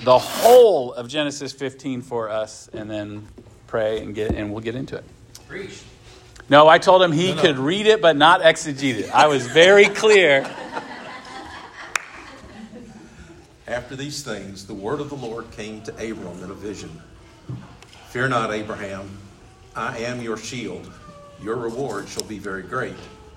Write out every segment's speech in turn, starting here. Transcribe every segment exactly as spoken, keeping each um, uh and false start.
the whole of Genesis fifteen for us and then pray and get and we'll get into it. Preach. No, I told him he no, no. could read it but not exegete it. I was very clear. After these things, the word of the Lord came to Abram in a vision. Fear not, Abraham. I am your shield. Your reward shall be very great.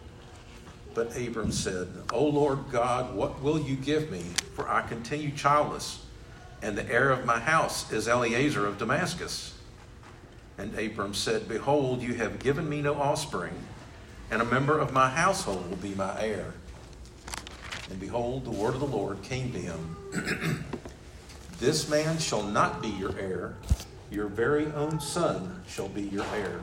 But Abram said, O Lord God, what will you give me? For I continue childless, and the heir of my house is Eliezer of Damascus. And Abram said, Behold, you have given me no offspring, and a member of my household will be my heir. And behold, the word of the Lord came to him. This man shall not be your heir. Your very own son shall be your heir.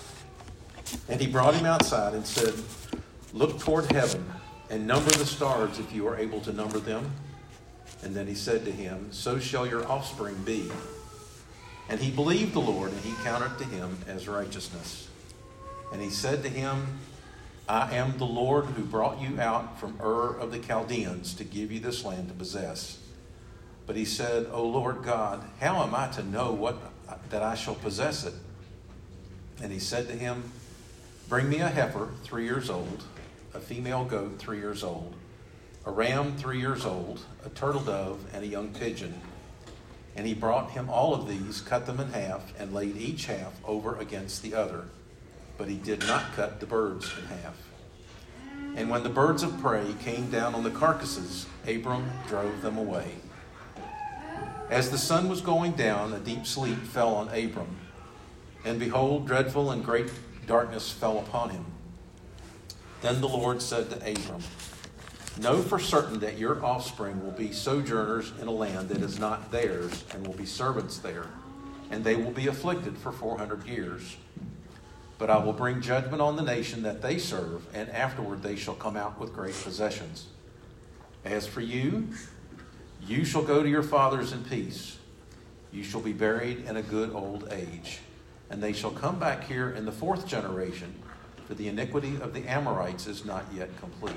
And he brought him outside and said, Look toward heaven and number the stars if you are able to number them. And then he said to him, So shall your offspring be. And he believed the Lord, and he counted to him as righteousness. And he said to him, I am the Lord who brought you out from Ur of the Chaldeans to give you this land to possess. But he said, O Lord God, how am I to know what that I shall possess it? And he said to him, Bring me a heifer three years old, a female goat three years old, a ram three years old, a turtle dove, and a young pigeon. And he brought him all of these, cut them in half, and laid each half over against the other. But he did not cut the birds in half. And when the birds of prey came down on the carcasses, Abram drove them away. As the sun was going down, a deep sleep fell on Abram. And behold, dreadful and great darkness fell upon him. Then the Lord said to Abram, Know for certain that your offspring will be sojourners in a land that is not theirs, and will be servants there, and they will be afflicted for four hundred years. But I will bring judgment on the nation that they serve, and afterward they shall come out with great possessions. As for you, you shall go to your fathers in peace. You shall be buried in a good old age. And they shall come back here in the fourth generation, for the iniquity of the Amorites is not yet complete.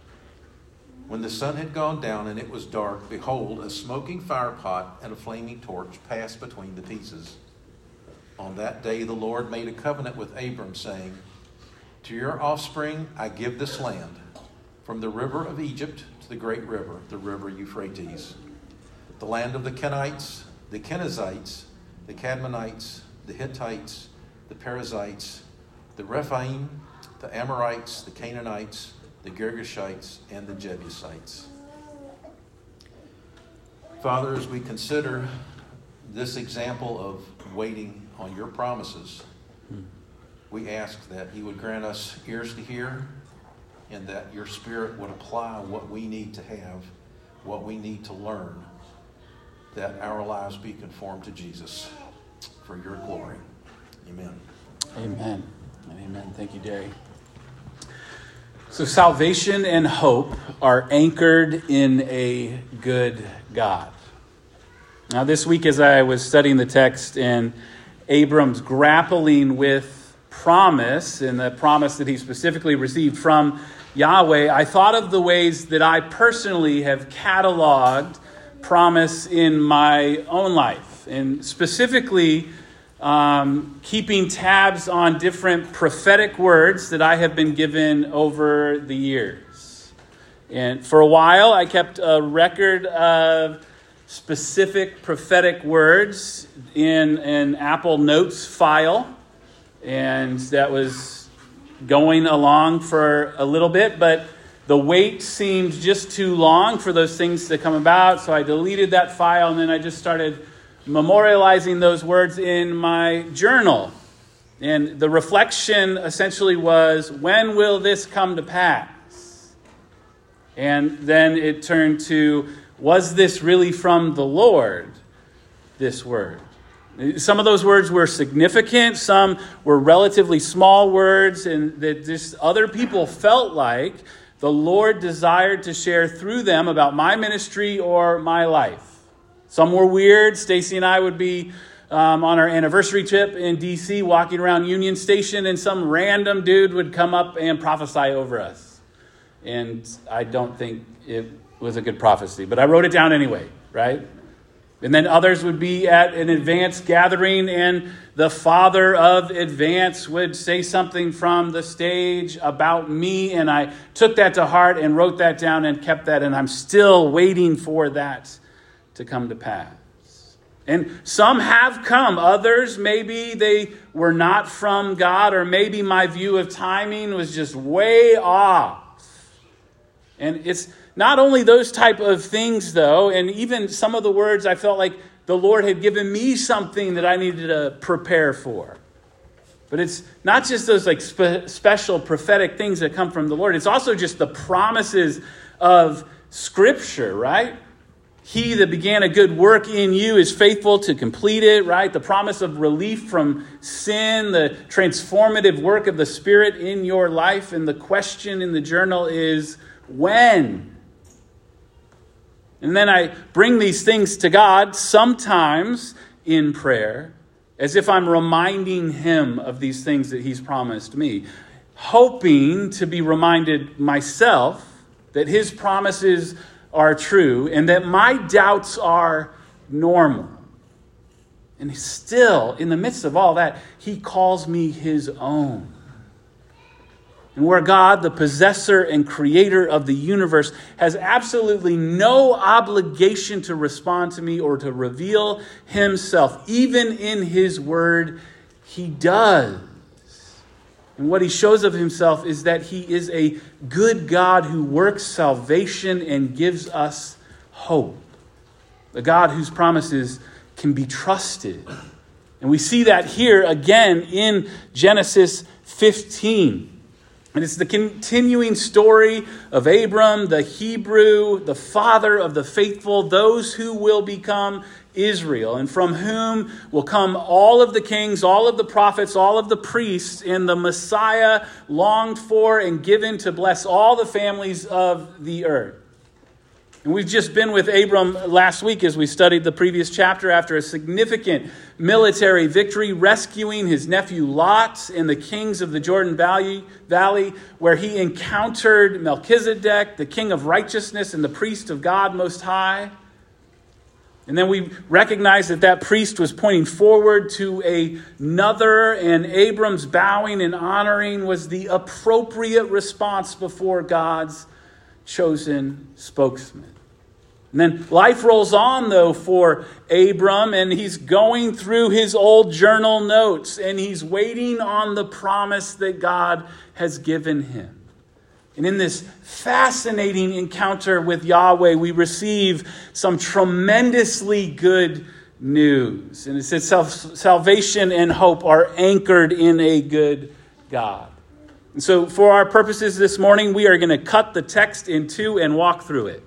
When the sun had gone down and it was dark, behold, a smoking firepot and a flaming torch passed between the pieces. On that day the Lord made a covenant with Abram, saying, To your offspring I give this land, from the river of Egypt to the great river, the river Euphrates, the land of the Kenites, the Kenizzites, the Cadmonites, the Hittites, the Perizzites, the Rephaim, the Amorites, the Canaanites, the Girgashites, and the Jebusites. Father, as we consider this example of waiting on your promises, we ask that you would grant us ears to hear, and that your Spirit would apply what we need to have, what we need to learn, that our lives be conformed to Jesus for your glory. Amen. Amen. Amen. Thank you, Derry. So salvation and hope are anchored in a good God. Now this week as I was studying the text and Abram's grappling with promise and the promise that he specifically received from Yahweh, I thought of the ways that I personally have cataloged promise in my own life. And specifically, Um, keeping tabs on different prophetic words that I have been given over the years. And for a while, I kept a record of specific prophetic words in an Apple Notes file. And that was going along for a little bit, but the wait seemed just too long for those things to come about. So I deleted that file, and then I just started memorializing those words in my journal. And the reflection essentially was, when will this come to pass? And then it turned to, was this really from the Lord, this word? Some of those words were significant. Some were relatively small words, and that just other people felt like the Lord desired to share through them about my ministry or my life. Some were weird. Stacy and I would be um, on our anniversary trip in D C walking around Union Station, and some random dude would come up and prophesy over us. And I don't think it was a good prophecy, but I wrote it down anyway, right? And then others would be at an advance gathering, and the father of advance would say something from the stage about me, and I took that to heart and wrote that down and kept that, and I'm still waiting for that to come to pass. And some have come. Others, maybe they were not from God, or maybe my view of timing was just way off. And it's not only those type of things, though, and even some of the words I felt like the Lord had given me something that I needed to prepare for. But it's not just those like spe- special prophetic things that come from the Lord. It's also just the promises of Scripture, right? He that began a good work in you is faithful to complete it, right? The promise of relief from sin, the transformative work of the Spirit in your life. And the question in the journal is, when? And then I bring these things to God, sometimes in prayer, as if I'm reminding him of these things that he's promised me, hoping to be reminded myself that his promises are true and that my doubts are normal. And still, in the midst of all that, he calls me his own. And where God, the possessor and creator of the universe, has absolutely no obligation to respond to me or to reveal himself, even in his word, he does. And what he shows of himself is that he is a good God who works salvation and gives us hope. A God whose promises can be trusted. And we see that here again in Genesis fifteen. And it's the continuing story of Abram, the Hebrew, the father of the faithful, those who will become Israel, and from whom will come all of the kings, all of the prophets, all of the priests, and the Messiah longed for and given to bless all the families of the earth. And we've just been with Abram last week as we studied the previous chapter after a significant military victory, rescuing his nephew Lot and the kings of the Jordan Valley, Valley, where he encountered Melchizedek, the king of righteousness and the priest of God Most High. And then we recognize that that priest was pointing forward to another, and Abram's bowing and honoring was the appropriate response before God's chosen spokesman. And then life rolls on, though, for Abram, and he's going through his old journal notes, and he's waiting on the promise that God has given him. And in this fascinating encounter with Yahweh, we receive some tremendously good news. And it says salvation and hope are anchored in a good God. And so for our purposes this morning, we are going to cut the text in two and walk through it.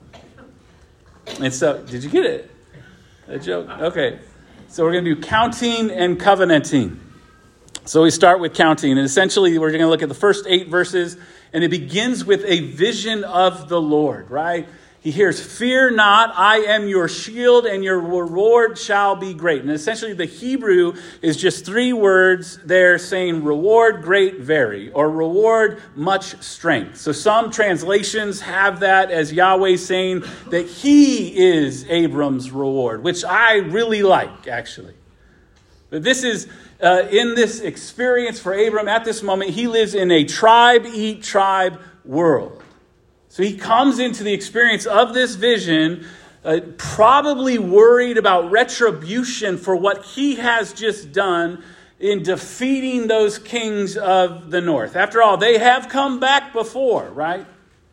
And so, did you get it? A joke? Okay. So we're going to do counting and covenanting. So we start with counting. And essentially, we're going to look at the first eight verses. And it begins with a vision of the Lord, right? He hears, "Fear not, I am your shield, and your reward shall be great." And essentially the Hebrew is just three words there saying reward, great, very, or reward, much strength. So some translations have that as Yahweh saying that he is Abram's reward, which I really like, actually. But this is, uh, in this experience for Abram at this moment, he lives in a tribe-eat-tribe world. So he comes into the experience of this vision, uh, probably worried about retribution for what he has just done in defeating those kings of the north. After all, they have come back before, right?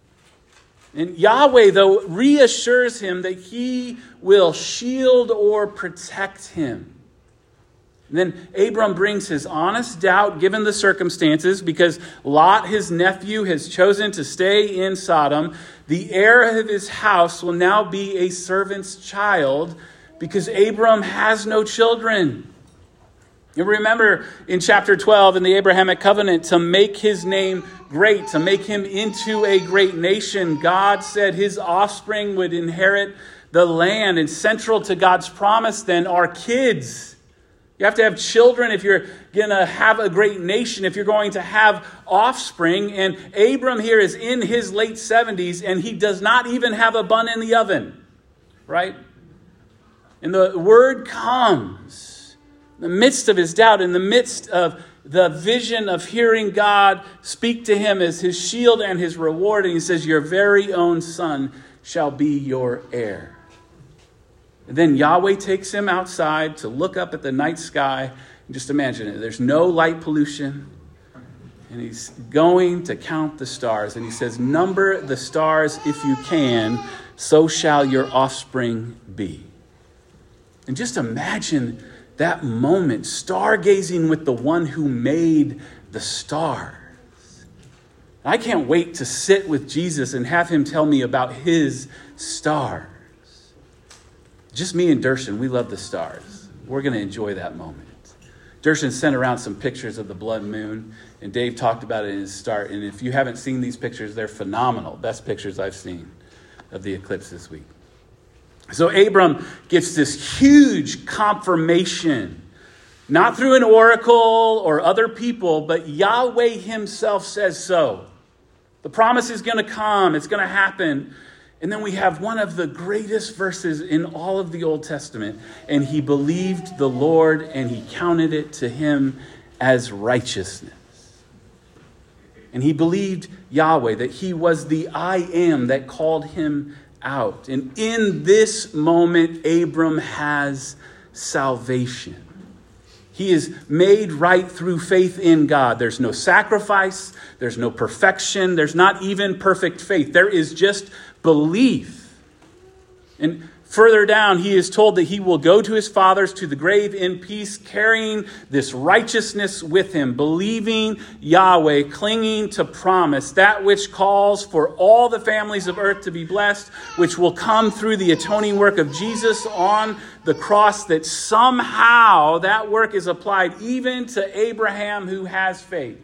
And Yahweh, though, reassures him that he will shield or protect him. And then Abram brings his honest doubt given the circumstances, because Lot, his nephew, has chosen to stay in Sodom. The heir of his house will now be a servant's child because Abram has no children. You remember in chapter twelve in the Abrahamic covenant, to make his name great, to make him into a great nation, God said his offspring would inherit the land. And central to God's promise then are kids. You have to have children if you're going to have a great nation, if you're going to have offspring. And Abram here is in his late seventies, and he does not even have a bun in the oven, right? And the word comes in the midst of his doubt, in the midst of the vision of hearing God speak to him as his shield and his reward. And he says, your very own son shall be your heir. And then Yahweh takes him outside to look up at the night sky. And just imagine it. There's no light pollution. And he's going to count the stars. And he says, number the stars if you can, so shall your offspring be. And just imagine that moment, stargazing with the one who made the stars. I can't wait to sit with Jesus and have him tell me about his stars. Just me and Dershan, we love the stars. We're going to enjoy that moment. Dershan sent around some pictures of the blood moon, and Dave talked about it in his start. And if you haven't seen these pictures, they're phenomenal. Best pictures I've seen of the eclipse this week. So Abram gets this huge confirmation, not through an oracle or other people, but Yahweh himself says so. The promise is going to come. It's going to happen. And then we have one of the greatest verses in all of the Old Testament. And he believed the Lord and he counted it to him as righteousness. And he believed Yahweh, that he was the I am that called him out. And in this moment, Abram has salvation. He is made right through faith in God. There's no sacrifice. There's no perfection. There's not even perfect faith. There is just belief. And further down, he is told that he will go to his fathers to the grave in peace, carrying this righteousness with him, believing Yahweh, clinging to promise, that which calls for all the families of earth to be blessed, which will come through the atoning work of Jesus on the cross, that somehow that work is applied even to Abraham who has faith.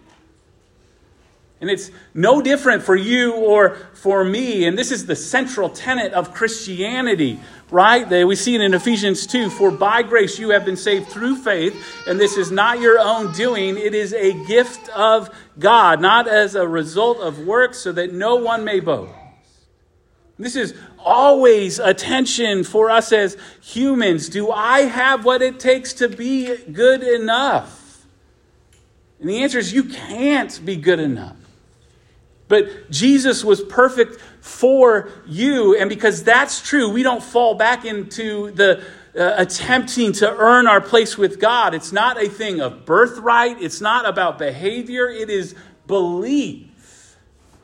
And it's no different for you or for me. And this is the central tenet of Christianity, right? We see it in Ephesians two. For by grace you have been saved through faith. And this is not your own doing. It is a gift of God, not as a result of works, so that no one may boast. This is always a tension for us as humans. Do I have what it takes to be good enough? And the answer is you can't be good enough. But Jesus was perfect for you. And because that's true, we don't fall back into the uh, attempting to earn our place with God. It's not a thing of birthright. It's not about behavior. It is belief.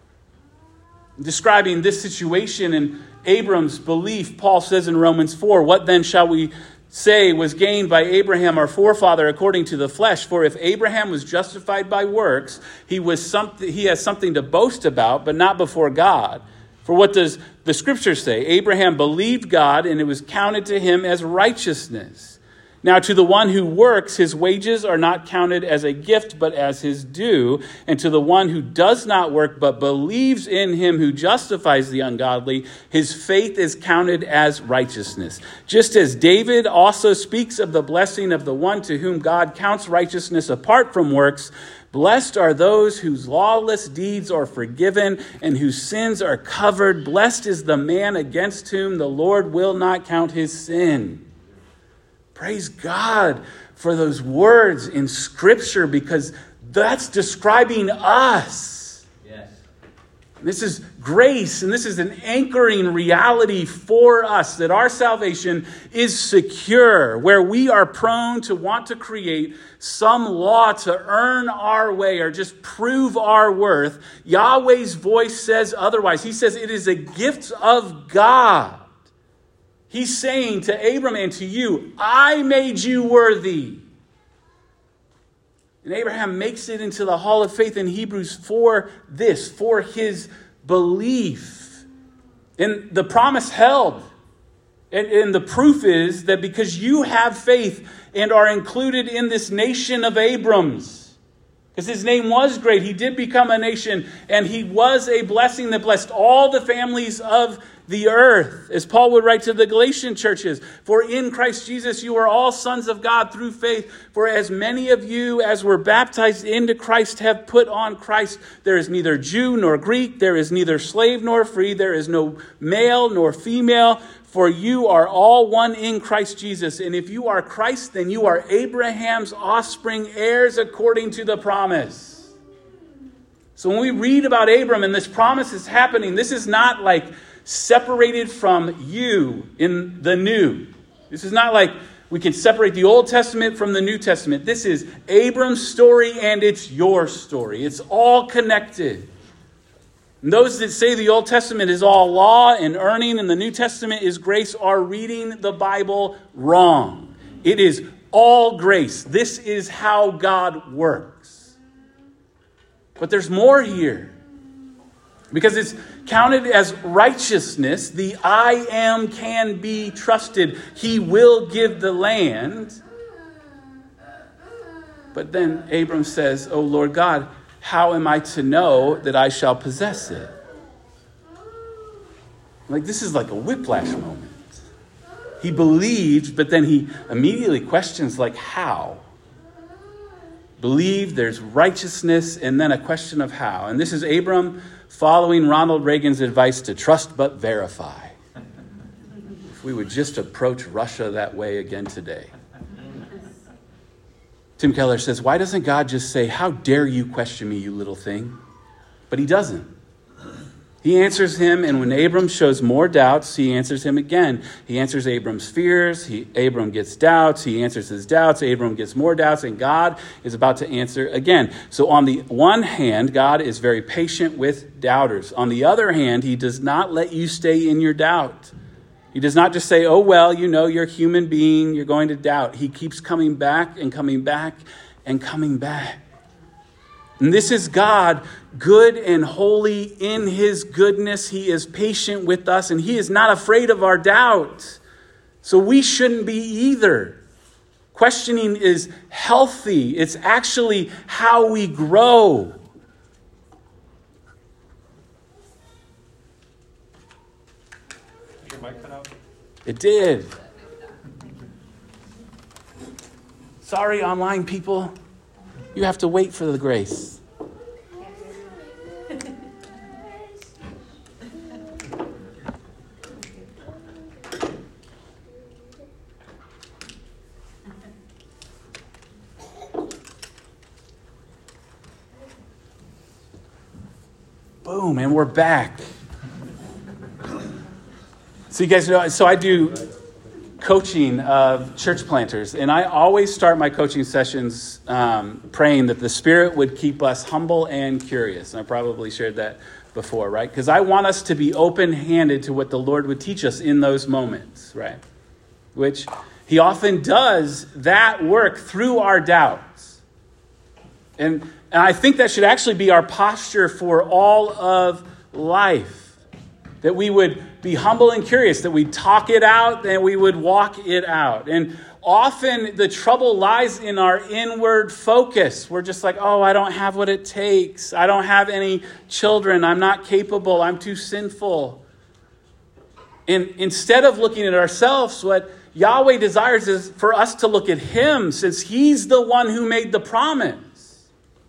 Describing this situation in Abram's belief, Paul says in Romans four, what then shall we say was gained by Abraham, our forefather, according to the flesh? For if Abraham was justified by works, he was something, he has something to boast about, but not before God. For what does the scripture say? Abraham believed God, and it was counted to him as righteousness. Now to the one who works, his wages are not counted as a gift, but as his due. And to the one who does not work, but believes in him who justifies the ungodly, his faith is counted as righteousness. Just as David also speaks of the blessing of the one to whom God counts righteousness apart from works, blessed are those whose lawless deeds are forgiven and whose sins are covered. Blessed is the man against whom the Lord will not count his sin. Praise God for those words in Scripture, because that's describing us. Yes. This is grace, and this is an anchoring reality for us, that our salvation is secure, where we are prone to want to create some law to earn our way or just prove our worth. Yahweh's voice says otherwise. He says it is a gift of God. He's saying to Abram and to you, I made you worthy. And Abraham makes it into the hall of faith in Hebrews for this, for his belief. And the promise held. And, and the proof is that because you have faith and are included in this nation of Abrams, because his name was great, he did become a nation, and he was a blessing that blessed all the families of the earth. As Paul would write to the Galatian churches, for in Christ Jesus you are all sons of God through faith. For as many of you as were baptized into Christ have put on Christ. There is neither Jew nor Greek. There is neither slave nor free. There is no male nor female. for you are all one in Christ Jesus. And if you are Christ, then you are Abraham's offspring, heirs according to the promise. So when we read about Abram and this promise is happening, this is not like separated from you in the new. This is not like we can separate the Old Testament from the New Testament. This is Abram's story and it's your story. It's all connected. And those that say the Old Testament is all law and earning and the New Testament is grace are reading the Bible wrong. It is all grace. This is how God works. But there's more here. Because it's counted as righteousness. The I am can be trusted. He will give the land. But then Abram says, "Oh Lord God, how am I to know that I shall possess it?" Like this is like a whiplash moment. He believed, but then he immediately questions like how. Believe, there's righteousness, and then a question of how. And this is Abram following Ronald Reagan's advice to trust but verify. If we would just approach Russia that way again today. Tim Keller says, why doesn't God just say, "How dare you question me, you little thing?" But he doesn't. He answers him, and when Abram shows more doubts, he answers him again. He answers Abram's fears. He, Abram gets doubts. He answers his doubts. Abram gets more doubts, and God is about to answer again. So on the one hand, God is very patient with doubters. On the other hand, he does not let you stay in your doubt. He does not just say, "Oh, well, you know, you're a human being. You're going to doubt." He keeps coming back and coming back and coming back. And this is God, good and holy in his goodness. He is patient with us and he is not afraid of our doubt. So we shouldn't be either. Questioning is healthy. It's actually how we grow. Your mic cut out? It did. Sorry, online people. You have to wait for the grace. Boom, and we're back. So you guys know, so I do coaching of church planters, and I always start my coaching sessions um, praying that the Spirit would keep us humble and curious. And I probably shared that before, right? Because I want us to be open-handed to what the Lord would teach us in those moments, right? Which he often does that work through our doubts. And, and I think that should actually be our posture for all of life. That we would be humble and curious, that we'd talk it out, and we would walk it out. And often the trouble lies in our inward focus. We're just like, "Oh, I don't have what it takes. I don't have any children. I'm not capable. I'm too sinful." And instead of looking at ourselves, what Yahweh desires is for us to look at him, since he's the one who made the promise.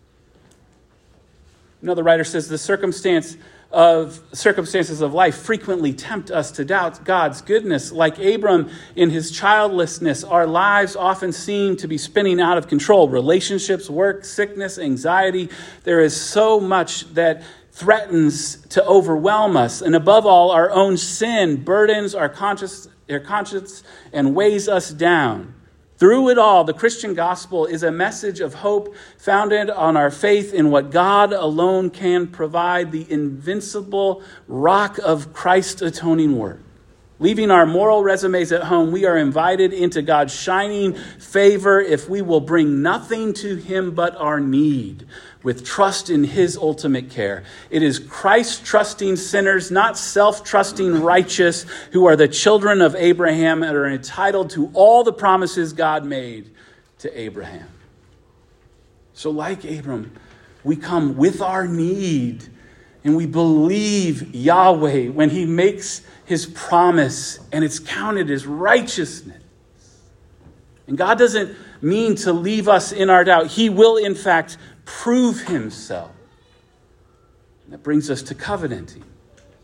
Another writer says the circumstance of circumstances of life frequently tempt us to doubt God's goodness. Like Abram in his childlessness, our lives often seem to be spinning out of control. Relationships, work, sickness, anxiety. There is so much that threatens to overwhelm us. And above all, our own sin burdens our conscience, our conscience and weighs us down. Through it all, the Christian gospel is a message of hope founded on our faith in what God alone can provide, the invincible rock of Christ's atoning work. Leaving our moral resumes at home, we are invited into God's shining favor if we will bring nothing to him but our need, with trust in his ultimate care. It is Christ-trusting sinners, not self-trusting righteous, who are the children of Abraham and are entitled to all the promises God made to Abraham. So like Abram, we come with our need and we believe Yahweh when he makes his promise, and it's counted as righteousness. And God doesn't mean to leave us in our doubt. He will, in fact, prove himself. And that brings us to covenanting.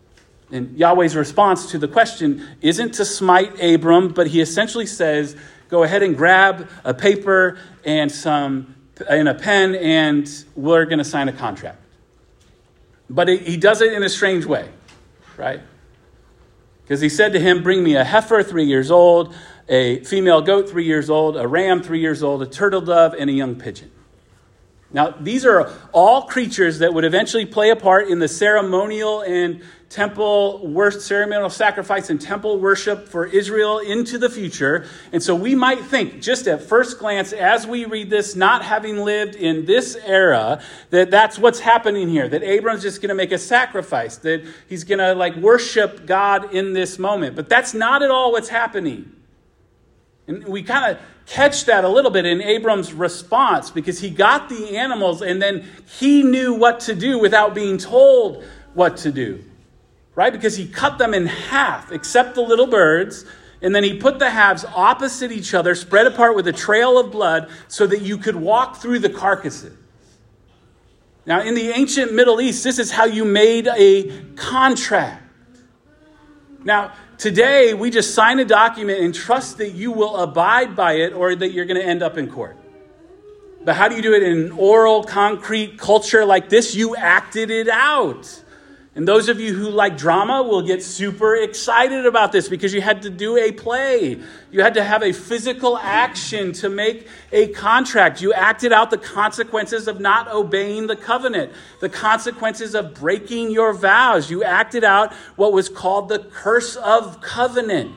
And Yahweh's response to the question isn't to smite Abram, but he essentially says, go ahead and grab a paper and some and a pen, and we're going to sign a contract. But he does it in a strange way, right? Because he said to him, bring me a heifer three years old, a female goat three years old, a ram three years old, a turtle dove, and a young pigeon. Now, these are all creatures that would eventually play a part in the ceremonial and temple worship, ceremonial sacrifice and temple worship for Israel into the future. And so we might think, just at first glance, as we read this, not having lived in this era, that that's what's happening here, that Abram's just going to make a sacrifice, that he's going to like worship God in this moment. But that's not at all what's happening. And we kind of catch that a little bit in Abram's response, because he got the animals and then he knew what to do without being told what to do, right? Because he cut them in half, except the little birds, and then he put the halves opposite each other, spread apart with a trail of blood, so that you could walk through the carcasses. Now, in the ancient Middle East, this is how you made a contract. Now, today, we just sign a document and trust that you will abide by it, or that you're going to end up in court. But how do you do it in an oral, concrete culture like this? You acted it out. And those of you who like drama will get super excited about this, because you had to do a play. You had to have a physical action to make a contract. You acted out the consequences of not obeying the covenant, the consequences of breaking your vows. You acted out what was called the curse of covenant.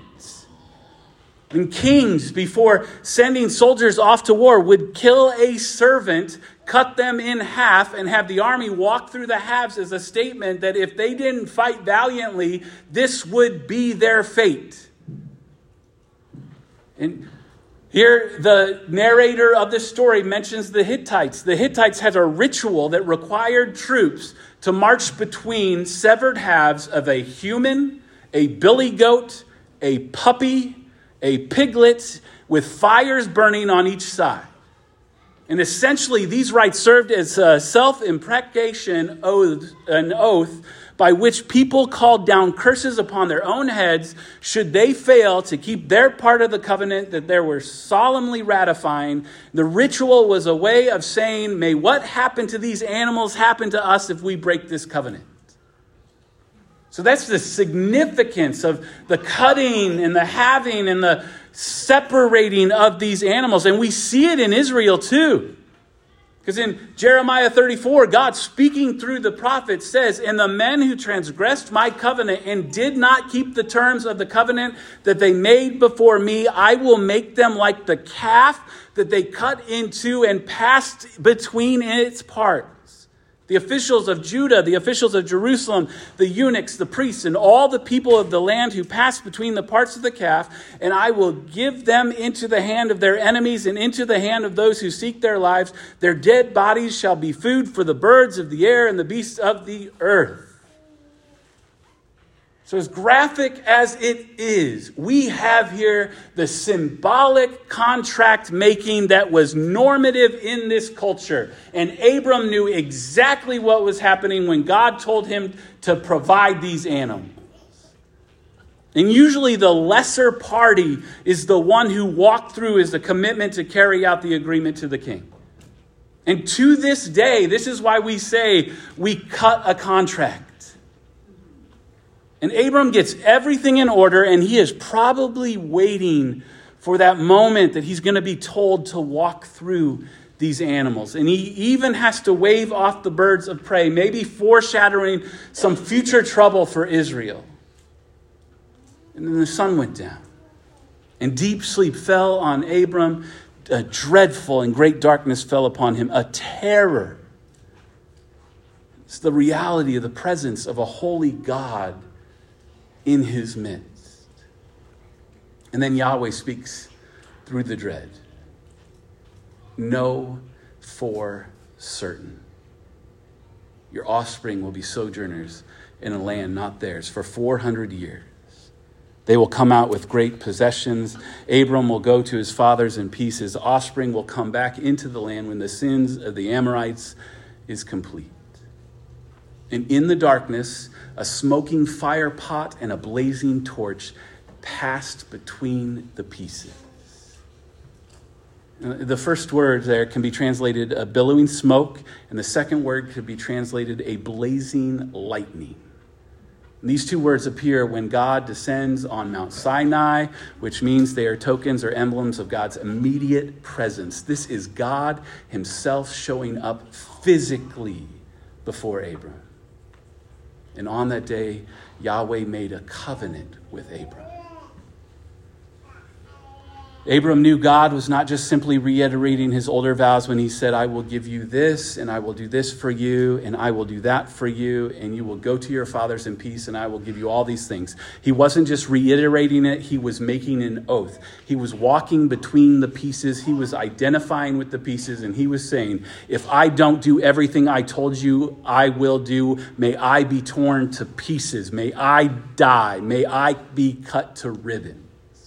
And kings, before sending soldiers off to war, would kill a servant, cut them in half, and have the army walk through the halves as a statement that if they didn't fight valiantly, this would be their fate. And here, the narrator of this story mentions the Hittites. The Hittites had a ritual that required troops to march between severed halves of a human, a billy goat, a puppy, a piglet, with fires burning on each side. And essentially, these rites served as a self-imprecation oath, an oath by which people called down curses upon their own heads should they fail to keep their part of the covenant that they were solemnly ratifying. The ritual was a way of saying, may what happened to these animals happen to us if we break this covenant. So that's the significance of the cutting and the halving and the separating of these animals. And we see it in Israel too. Because in Jeremiah thirty-four, God speaking through the prophet says, and the men who transgressed my covenant and did not keep the terms of the covenant that they made before me, I will make them like the calf that they cut into and passed between its parts. The officials of Judah, the officials of Jerusalem, the eunuchs, the priests, and all the people of the land who pass between the parts of the calf, and I will give them into the hand of their enemies and into the hand of those who seek their lives. Their dead bodies shall be food for the birds of the air and the beasts of the earth. So as graphic as it is, we have here the symbolic contract making that was normative in this culture. And Abram knew exactly what was happening when God told him to provide these animals. And usually the lesser party is the one who walked through as the commitment to carry out the agreement to the king. And to this day, this is why we say we cut a contract. And Abram gets everything in order, and he is probably waiting for that moment that he's going to be told to walk through these animals. And he even has to wave off the birds of prey, maybe foreshadowing some future trouble for Israel. And then the sun went down, and deep sleep fell on Abram. A dreadful and great darkness fell upon him, a terror. It's the reality of the presence of a holy God in his midst. And then Yahweh speaks through the dread. Know for certain, your offspring will be sojourners in a land not theirs for four hundred years. They will come out with great possessions. Abram will go to his fathers in peace. His offspring will come back into the land when the sins of the Amorites is complete. And in the darkness, a smoking fire pot and a blazing torch passed between the pieces. The first word there can be translated a billowing smoke, and the second word could be translated a blazing lightning. And these two words appear when God descends on Mount Sinai, which means they are tokens or emblems of God's immediate presence. This is God himself showing up physically before Abram. And on that day, Yahweh made a covenant with Abram. Abram knew God was not just simply reiterating his older vows when he said, I will give you this, and I will do this for you, and I will do that for you, and you will go to your fathers in peace, and I will give you all these things. He wasn't just reiterating it, he was making an oath. He was walking between the pieces, he was identifying with the pieces, and he was saying, if I don't do everything I told you I will do, may I be torn to pieces, may I die, may I be cut to ribbons.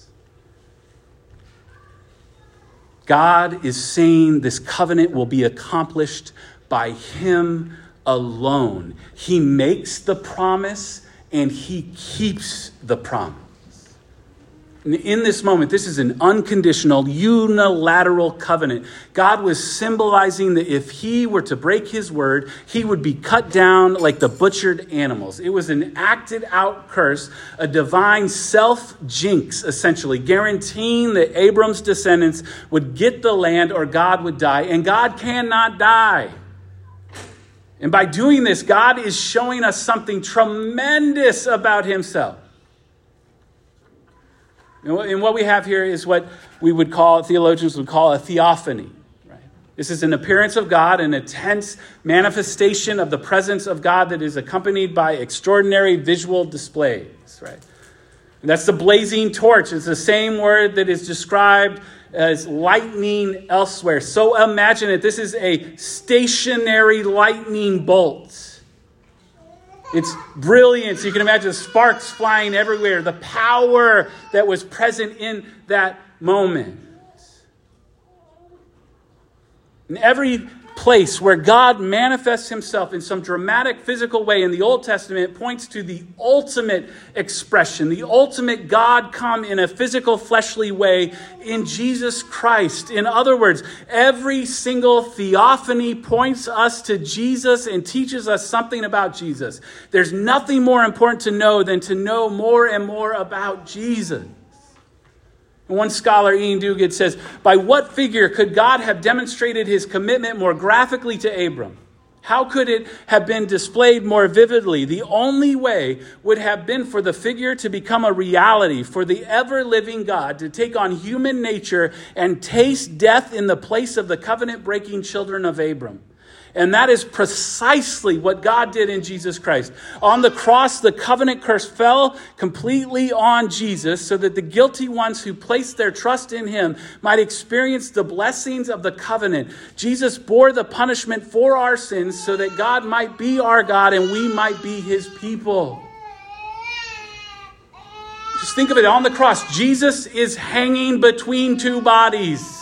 God is saying this covenant will be accomplished by him alone. He makes the promise and he keeps the promise. In this moment, this is an unconditional, unilateral covenant. God was symbolizing that if he were to break his word, he would be cut down like the butchered animals. It was an acted out curse, a divine self-jinx, essentially, guaranteeing that Abram's descendants would get the land or God would die. And God cannot die. And by doing this, God is showing us something tremendous about himself. And what we have here is what we would call, theologians would call a theophany. Right? This is an appearance of God, an intense manifestation of the presence of God that is accompanied by extraordinary visual displays. Right? And that's the blazing torch. It's the same word that is described as lightning elsewhere. So imagine it. This is a stationary lightning bolt. It's brilliance. You can imagine sparks flying everywhere. The power that was present in that moment. In every place where God manifests himself in some dramatic physical way in the Old Testament points to the ultimate expression, the ultimate God come in a physical fleshly way in Jesus Christ. In other words, every single theophany points us to Jesus and teaches us something about Jesus. There's nothing more important to know than to know more and more about Jesus. One scholar, Ian Duguid, says, by what figure could God have demonstrated his commitment more graphically to Abram? How could it have been displayed more vividly? The only way would have been for the figure to become a reality, for the ever-living God to take on human nature and taste death in the place of the covenant-breaking children of Abram. And that is precisely what God did in Jesus Christ. On the cross, the covenant curse fell completely on Jesus so that the guilty ones who placed their trust in him might experience the blessings of the covenant. Jesus bore the punishment for our sins so that God might be our God and we might be his people. Just think of it, on the cross, Jesus is hanging between two bodies.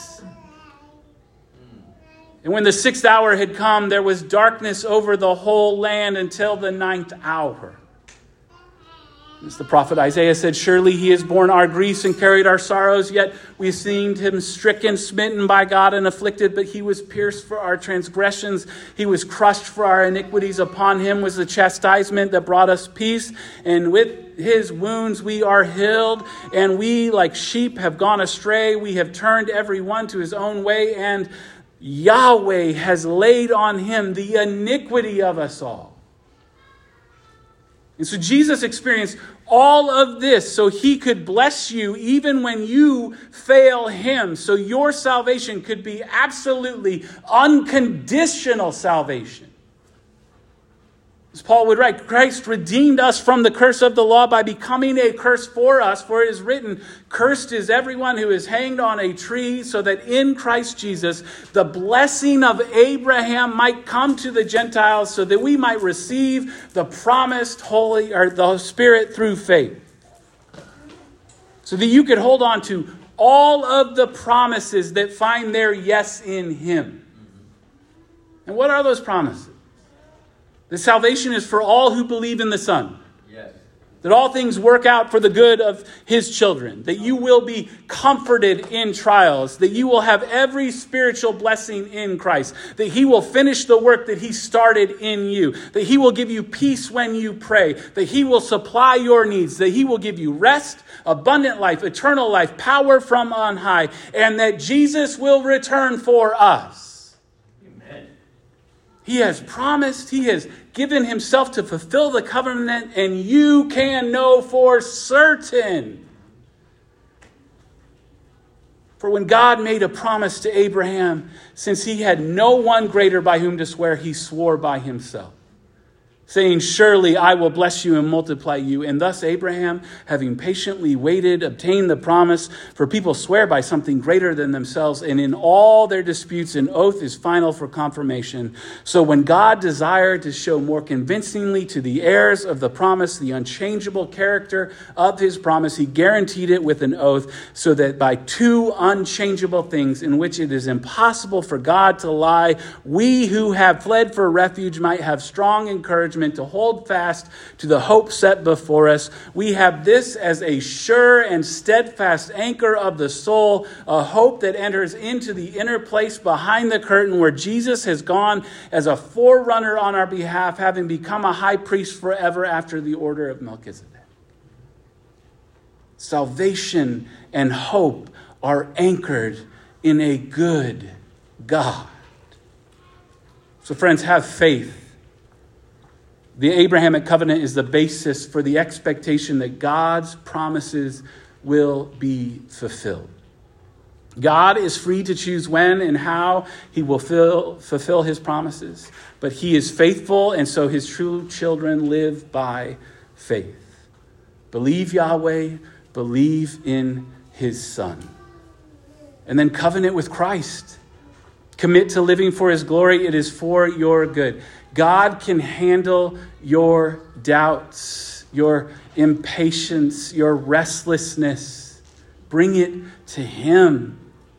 And when the sixth hour had come, there was darkness over the whole land until the ninth hour. As the prophet Isaiah said, surely he has borne our griefs and carried our sorrows, yet we esteemed him stricken, smitten by God, and afflicted, but he was pierced for our transgressions. He was crushed for our iniquities. Upon him was the chastisement that brought us peace, and with his wounds we are healed. And we, like sheep, have gone astray. We have turned every one to his own way, and Yahweh has laid on him the iniquity of us all. And so Jesus experienced all of this so he could bless you even when you fail him. So your salvation could be absolutely unconditional salvation. As Paul would write, Christ redeemed us from the curse of the law by becoming a curse for us. For it is written, cursed is everyone who is hanged on a tree, so that in Christ Jesus the blessing of Abraham might come to the Gentiles, so that we might receive the promised Holy or the Spirit through faith. So that you could hold on to all of the promises that find their yes in him. And what are those promises? That salvation is for all who believe in the Son. Yes. That all things work out for the good of his children. That you will be comforted in trials. That you will have every spiritual blessing in Christ. That he will finish the work that he started in you. That he will give you peace when you pray. That he will supply your needs. That he will give you rest, abundant life, eternal life, power from on high. And that Jesus will return for us. Amen. He has promised, he has given himself to fulfill the covenant, and you can know for certain. For when God made a promise to Abraham, since he had no one greater by whom to swear, he swore by himself, saying, surely I will bless you and multiply you. And thus Abraham, having patiently waited, obtained the promise. For people swear by something greater than themselves, and in all their disputes an oath is final for confirmation. So when God desired to show more convincingly to the heirs of the promise the unchangeable character of his promise, he guaranteed it with an oath, so that by two unchangeable things in which it is impossible for God to lie, we who have fled for refuge might have strong encouragement to hold fast to the hope set before us. We have this as a sure and steadfast anchor of the soul, a hope that enters into the inner place behind the curtain, where Jesus has gone as a forerunner on our behalf, having become a high priest forever after the order of Melchizedek. Salvation and hope are anchored in a good God. So friends, have faith. The Abrahamic covenant is the basis for the expectation that God's promises will be fulfilled. God is free to choose when and how he will fill, fulfill his promises, but he is faithful, and so his true children live by faith. Believe Yahweh, believe in his Son. And then covenant with Christ. Commit to living for his glory. It is for your good. God can handle your doubts, your impatience, your restlessness. Bring it to him.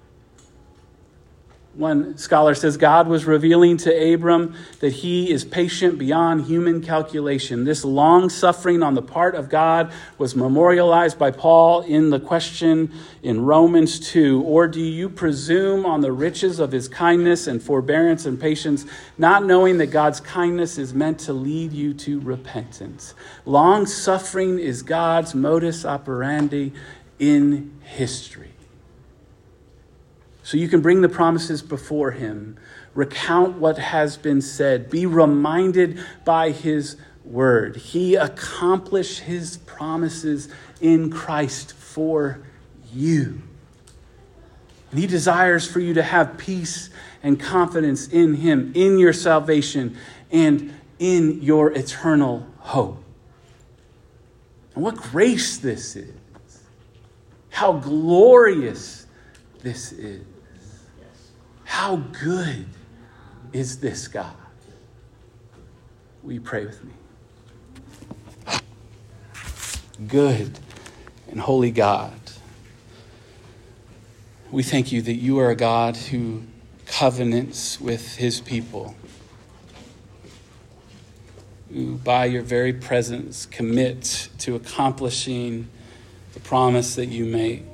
One scholar says God was revealing to Abram that he is patient beyond human calculation. This long suffering on the part of God was memorialized by Paul in the question in Romans two. Or do you presume on the riches of his kindness and forbearance and patience, not knowing that God's kindness is meant to lead you to repentance? Long suffering is God's modus operandi in history. So you can bring the promises before him, recount what has been said, be reminded by his word. He accomplished his promises in Christ for you. And he desires for you to have peace and confidence in him, in your salvation, and in your eternal hope. And what grace this is. How glorious this is. How good is this God? Will you pray with me? Good and holy God, we thank you that you are a God who covenants with his people, who by your very presence commit to accomplishing the promise that you make.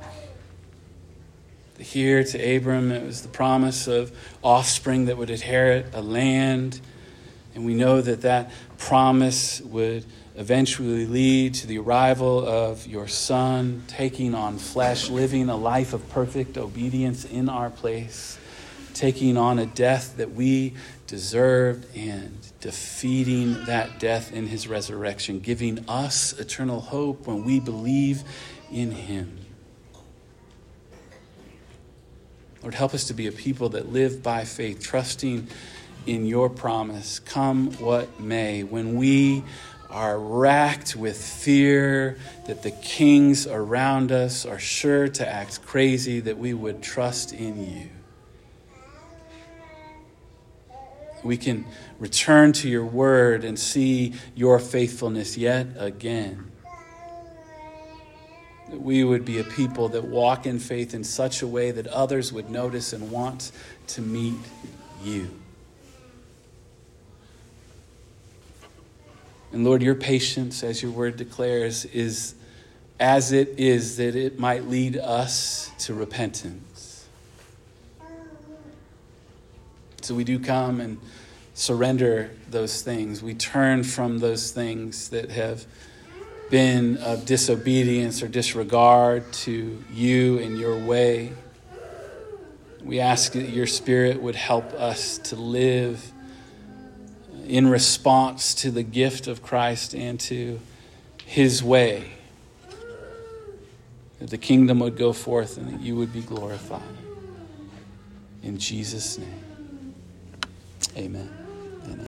Here to Abram, it was the promise of offspring that would inherit a land. And we know that that promise would eventually lead to the arrival of your Son, taking on flesh, living a life of perfect obedience in our place, taking on a death that we deserved and defeating that death in his resurrection, giving us eternal hope when we believe in him. Lord, help us to be a people that live by faith, trusting in your promise, come what may. When we are racked with fear that the kings around us are sure to act crazy, that we would trust in you. We can return to your word and see your faithfulness yet again. That we would be a people that walk in faith in such a way that others would notice and want to meet you. And Lord, your patience, as your word declares, is as it is, that it might lead us to repentance. So we do come and surrender those things. We turn from those things that have been of disobedience or disregard to you and your way. We ask that your Spirit would help us to live in response to the gift of Christ and to his way. That the kingdom would go forth and that you would be glorified. In Jesus' name, amen.